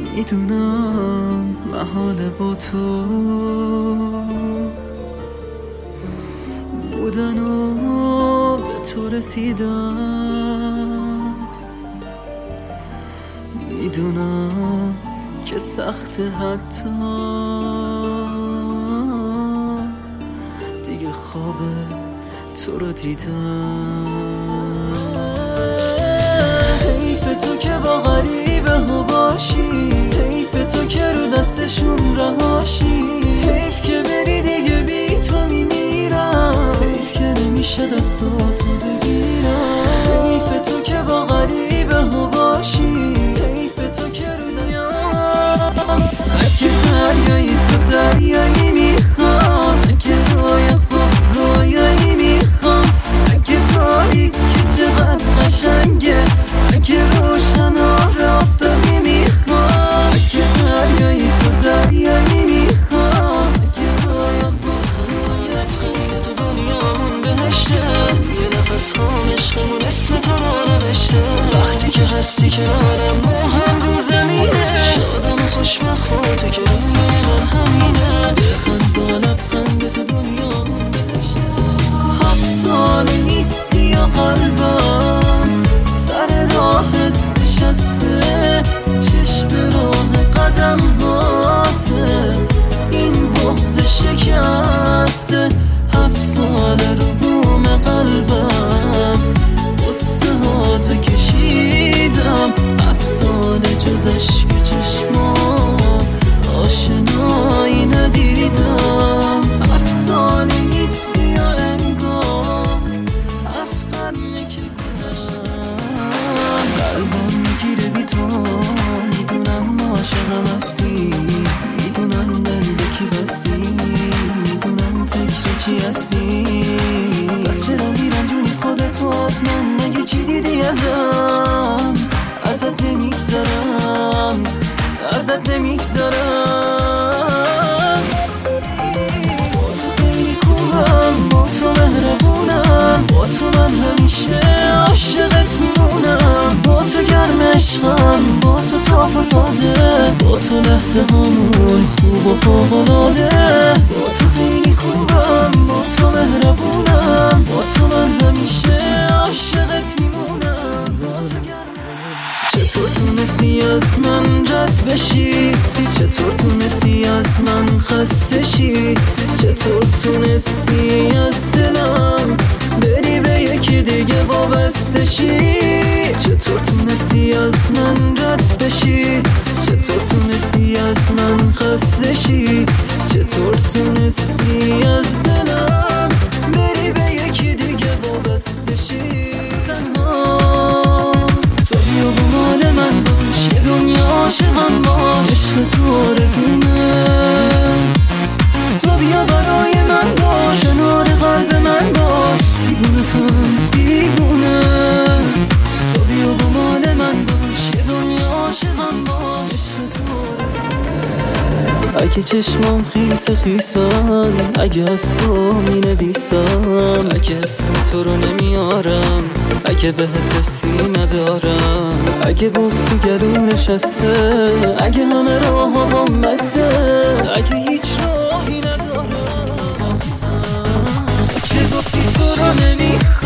میدونم محاله با تو بودن و به تو رسیدم. میدونم که سخت حتی دیگه خواب تو رو دیدم. حیف تو که با غریبه ها باشی، حیف تو که رو دستشون رهاشی، حیف که بری دیگه بی تو میمیرم، حیف که نمیشه دستاتو بگیرم. حیف تو که با غریبه ها باشی، حیف تو که رو دستم. اگه دریایی تو دریایی میخوام، اگه روی خوب رویایی میخوام، اگه تاریک که چقدر قشنگه، اگه روشن آره آفتابی میخوام، اگه دریایی تو دریایی میخوام، اگه روی خوب خیلی تو دنیامون بهشته، یه نفس هم عشقمون اسم تو رو نوشته. وقتی که هستی کنارم ما هم رو زمینه، شادم و خوشبخت با تو که روی من همینه. بخند با لبخند تو دنیامون بهشته. 7 سال نیستی یا قلبم سر راهت نشسته، چشم راه قدم هاته این بغض شکسته. 7 سال رو بوم قلبم قصه ها تو کشیدم، 7 سال جز عشق چشمام آشنایی ندیدم. 7 سال نیستی یا انگار افغانه که گذاشتم. قلبم میگیره بی تو، میدونم عاشقم هستی، میدونم دل به کی بستی، میدونم فکر چی هستی. بس چرا میرنجونی خودتو از من، مگه چی دیدی ازم؟ ازت نمیگذرم، ازت نمیگذرم. با تو خیلی خوبم، با تو مهربونم، با تو من همیشه عاشقت میمونم. با تو گرم عشقم، با تو صاف و ساده، با تو لحظه هامون خوب و فوق‌العاده. با تو خیلی خوبم، با تو مهربونم، با تو من همیشه عاشقت میمونم. با تو گرم چطور تونستی از من رد بشی، چطور تونستی از من خسته شی، چطور تونستی از دلم بری به یکی دیگه وابسته شی، چطور تونستی از من رد بشی، چطور تونستی از من خسته شی، چطور تونستی از دلم بری به یکی دیگه وابسته شی. تنها تو بیا با مال من باش، یه دنیا عاشقم باش، عشق تو آرزومه. تو بیا برای من باش، کنار قلب من باش، دیوونه تو هم دیوونه. تو بیا با مال من باش، یه دنیا عاشقم باش، عشق تو آرزومه. اگه چشمام خیس خیسن، اگه از تو می نویسم، اگه اسم تو رو نمیارم، اگه بهت حسی ندارم، اگه بغض تو گلو نشسته، اگه همه راه ها بسته، اگه هیچ راهی ندارم. تو که گفتی تو رو نمیخوام،